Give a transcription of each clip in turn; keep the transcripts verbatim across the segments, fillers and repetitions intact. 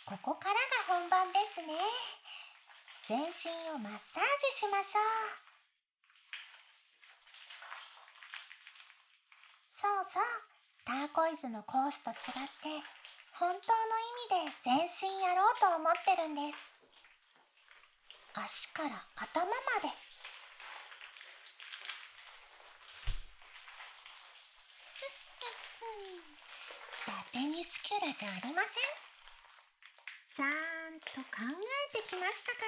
ここからが本番ですね。全身をマッサージしましょう。そうそう、ターコイズのコースと違って本当の意味で全身やろうと思ってるんです。足から頭まで。伊達ミスキュラじゃありません。ちゃんと考えてきましたから。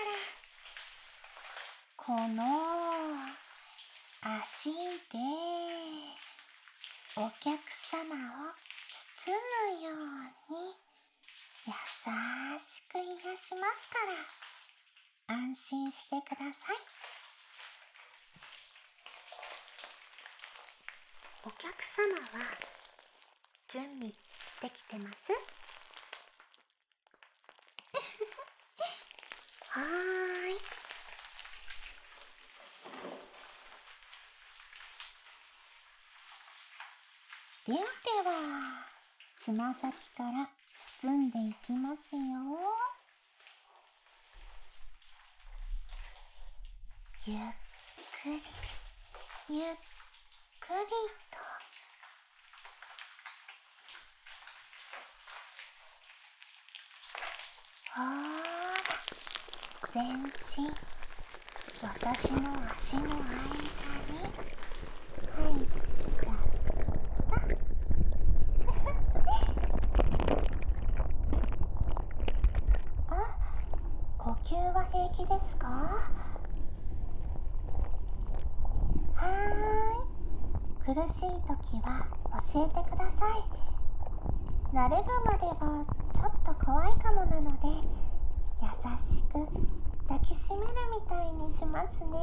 この足でお客様を包むように優しく癒しますから安心してください。お客様は準備できてます？はーい。ではでは、つま先から包んでいきますよ。ゆっくり、ゆっくりと。ほーら、全身、私の足の間に入っちゃった。あ、呼吸は平気ですか？はーい。苦しい時は教えてください。慣れるまではちょっと怖いかもなので、優しく抱きしめるみたいにしますね。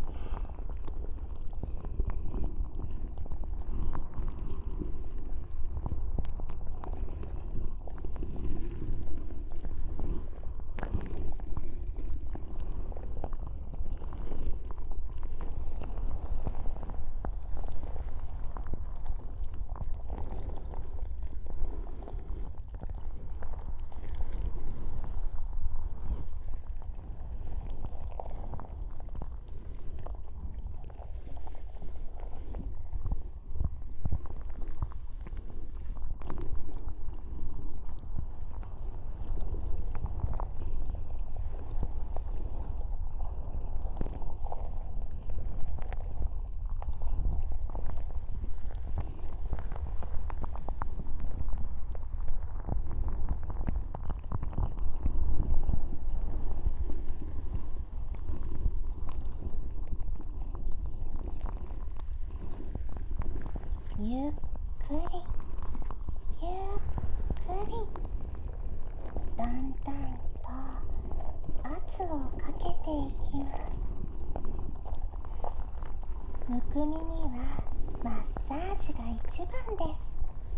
ゆっくり、ゆっくり、だんだんと圧をかけていきます。むくみにはマッサージが一番です。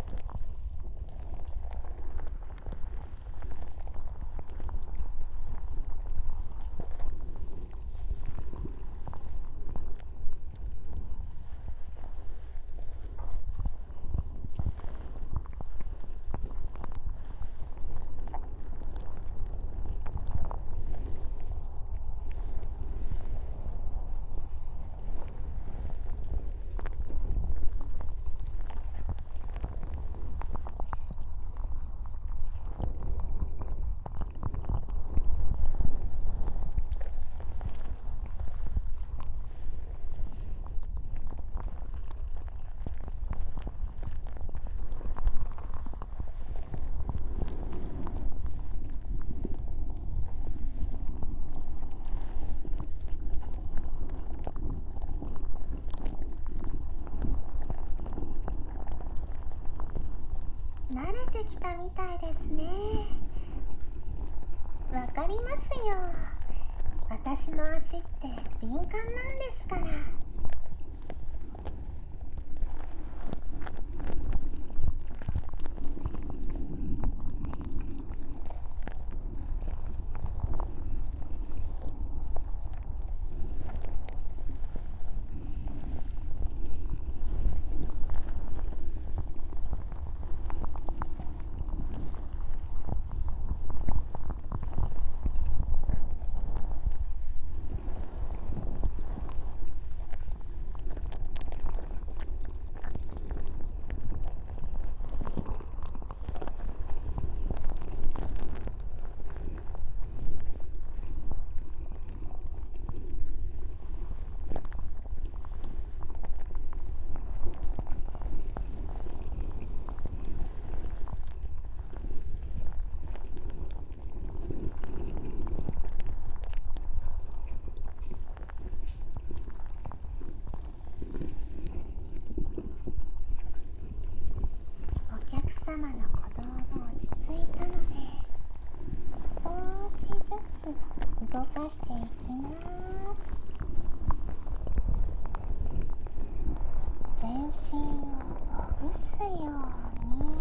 慣れてきたみたいですね。わかりますよ。私の足って敏感なんですから。 様の鼓動も落ち着いたので、少しずつ動かしていきます。全身をほぐすように。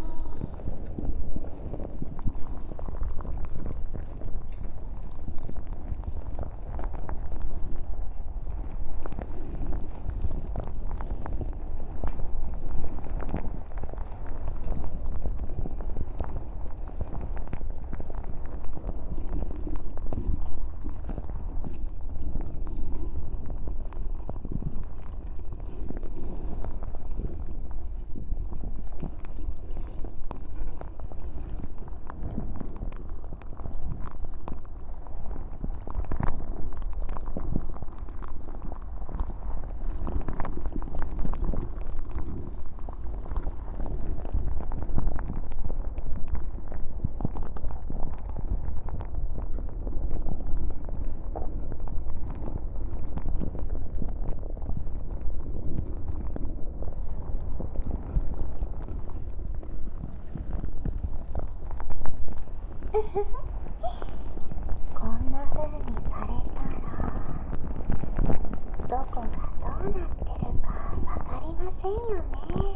こんな風にされたら、どこがどうなってるかわかりませんよね。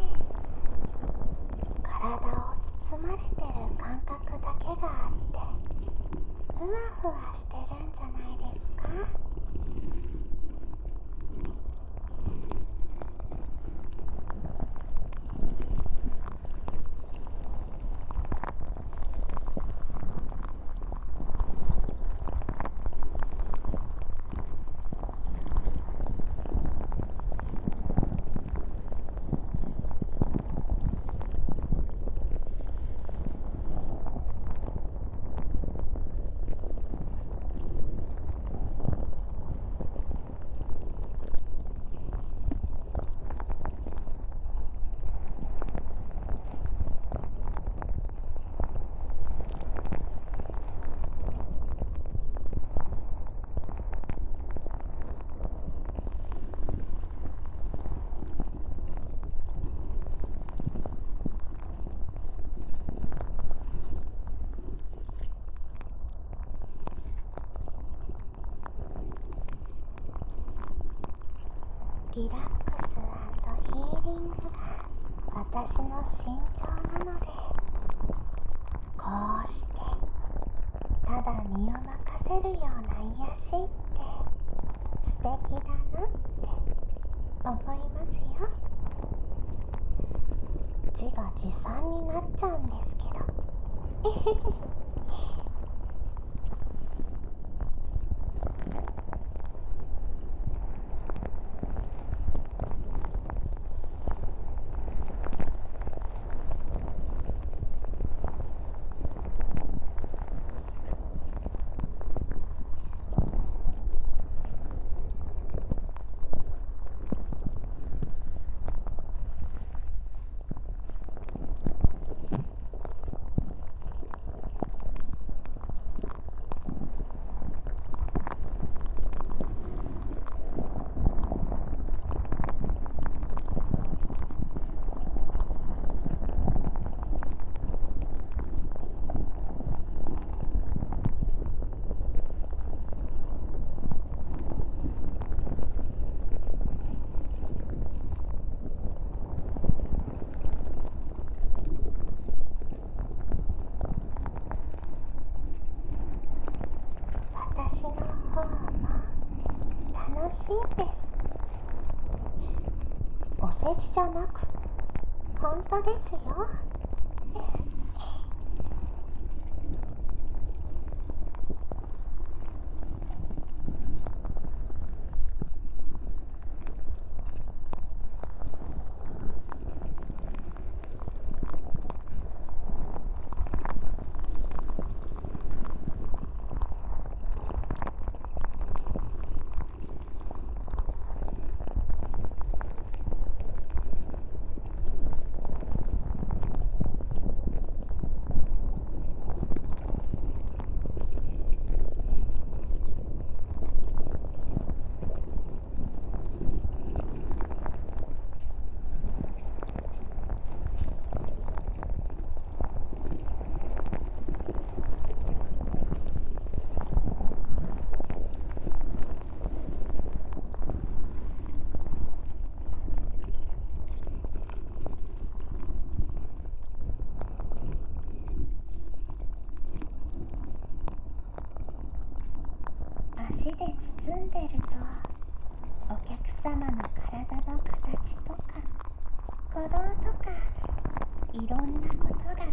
体を包まれてる感覚だけがあって、ふわふわしてるんじゃないですか？リラックス&ヒーリングが私の身長なので、こうしてただ身を任せるような癒しって素敵だなって思いますよ。自画自賛になっちゃうんですけど私の方も楽しいです。お世辞じゃなく本当ですよ土で包んでると、お客様の体の形とか鼓動とかいろんなことが伝わって、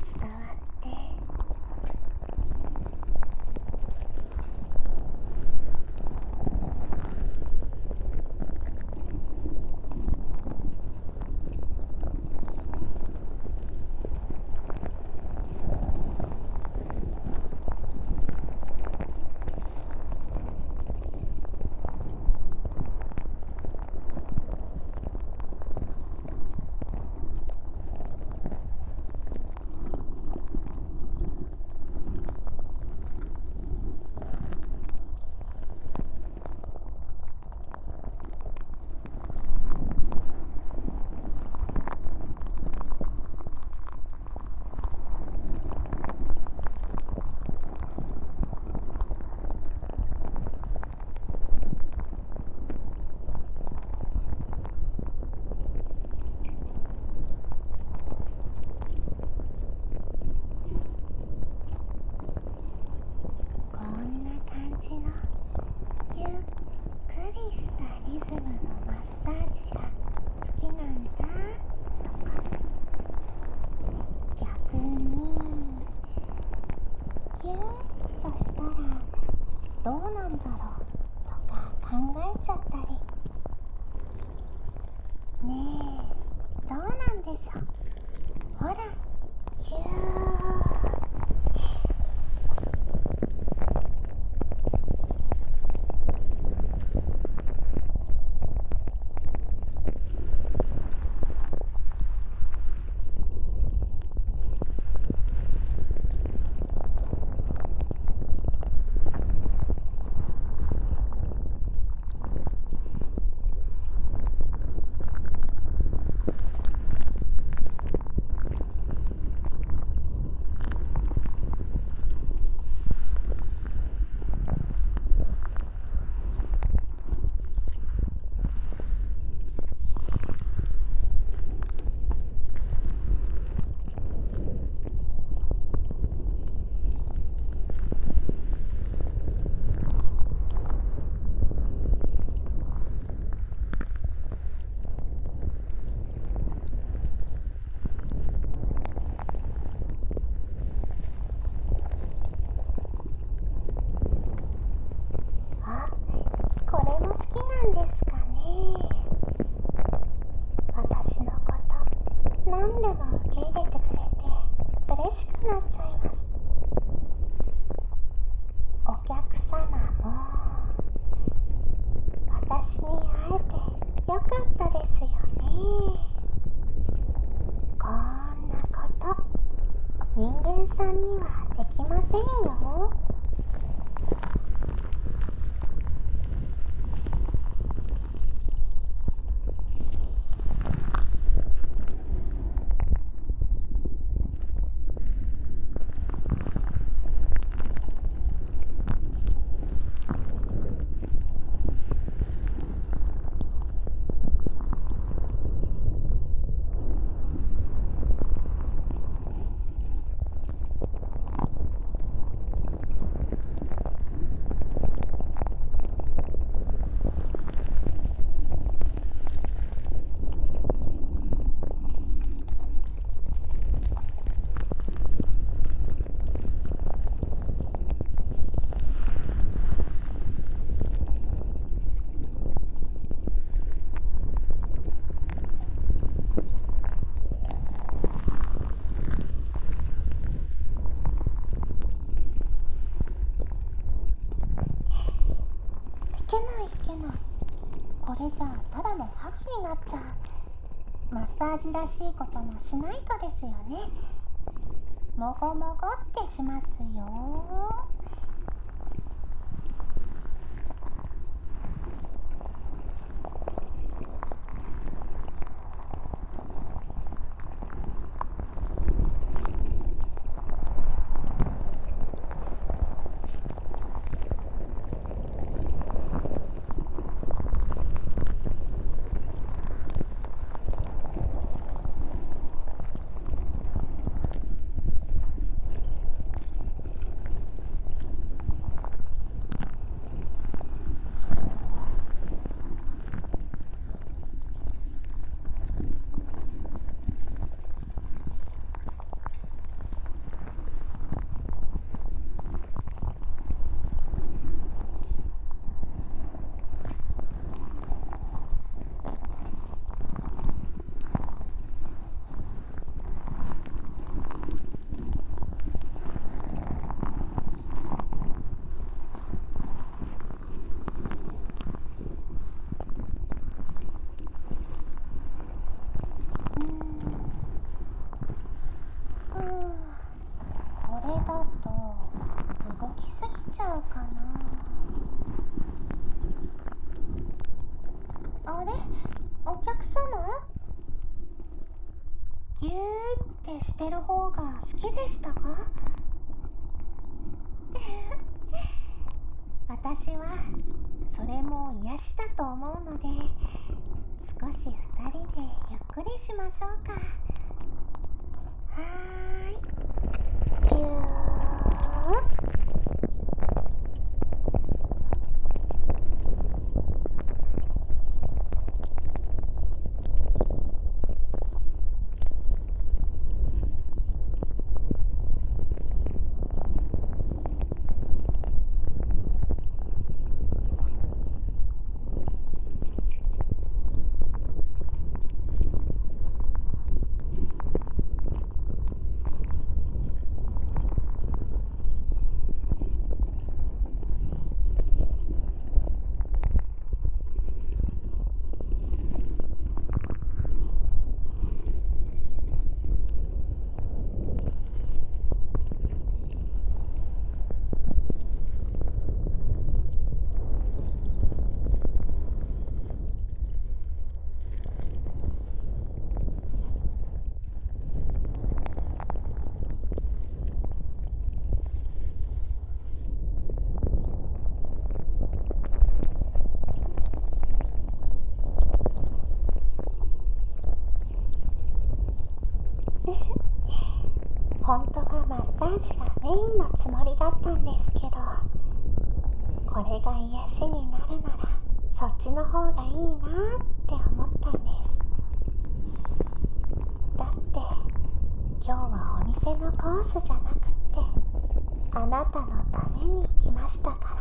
ゆっくりしたリズムのマッサージが好きなんだとか、逆にギューッとしたらどうなんだろうとか考えちゃったり、ねえどうなんでしょう。ほらギューですかね。私のこと何でも受け入れてくれて嬉しくなっちゃいます。お客様も私に会えてよかったですよね。こんなこと人間さんにはできませんよ。いけないいけない。これじゃあただのハグになっちゃう。マッサージらしいこともしないとですよね。もごもごってしますよ。 だと動きすぎちゃうかな。あれ、お客様？ギューってしてる方が好きでしたか？私はそれも癒しだと思うので、少し二人でゆっくりしましょうか。はーい、ぎゅー。本当はマッサージがメインのつもりだったんですけど、これが癒しになるならそっちの方がいいなって思ったんです。だって今日はお店のコースじゃなくってあなたのために来ましたから。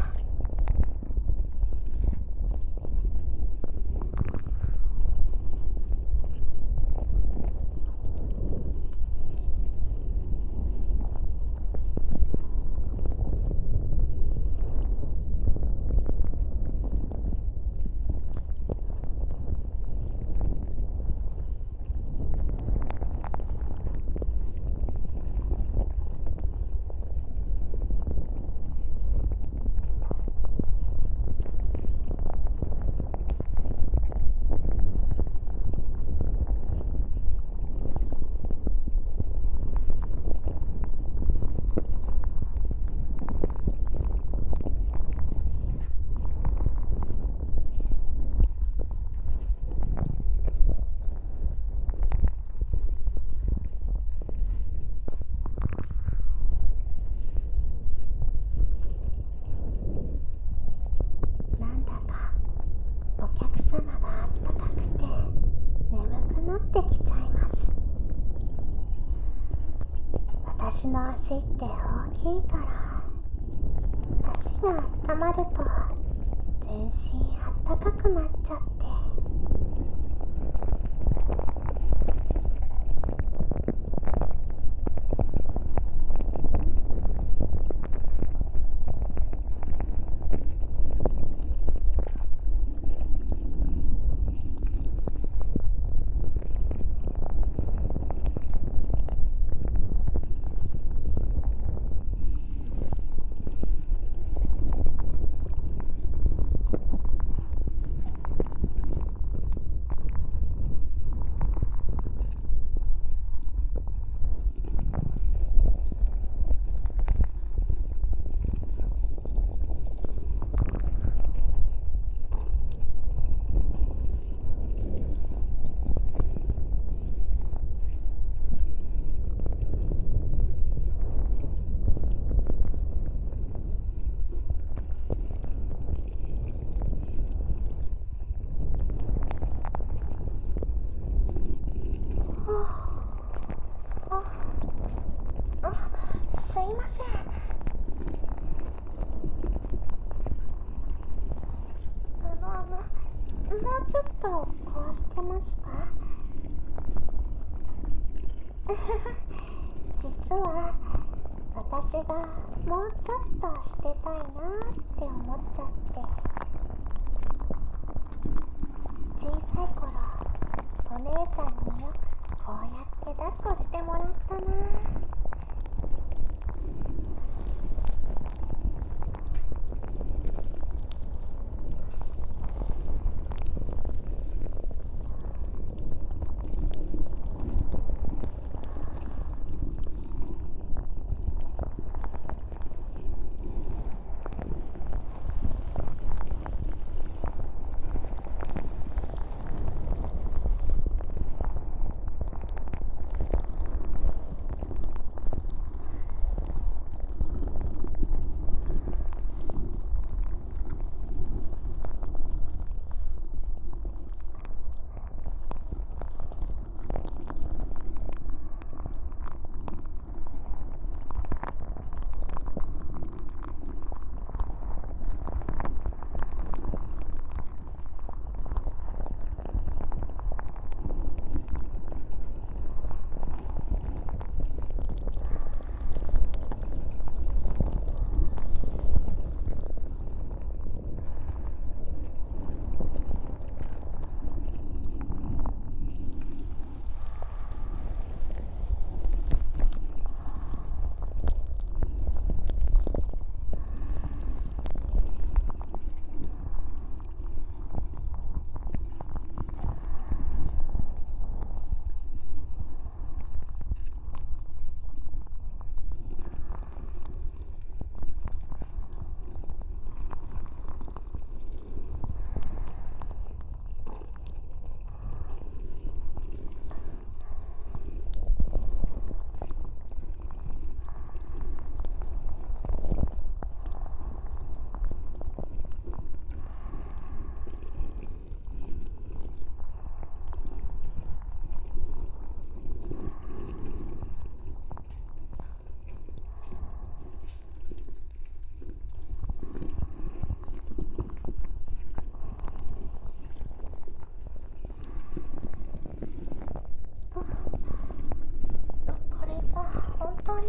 私の足って大きいから、足が温まると全身あったかくなっちゃって。すいません。あのあのもうちょっとこうしてますか？実は私がもうちょっとしてたいなって思っちゃって。小さい頃お姉ちゃんによくこうやって抱っこしてもらったな。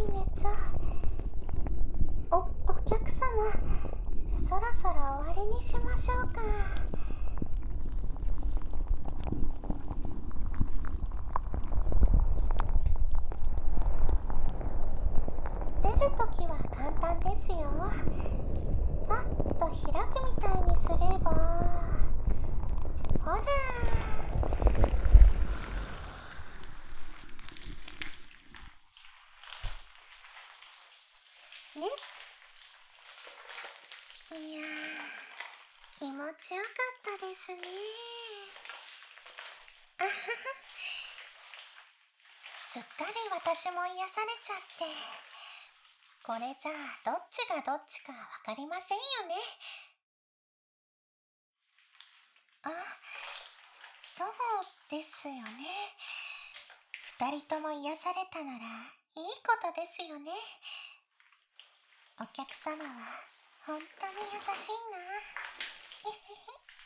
り寝ちゃう。お、お客様、そろそろ終わりにしましょうか。出るときは簡単ですよ。パッと開くみたいにすれば、ほらね。いやー、気持ちよかったですね。あはは、すっかり私も癒されちゃって、これじゃあどっちがどっちかわかりませんよね。あ、そうですよね。二人とも癒されたならいいことですよね。お客様は本当に優しいな。えへへ。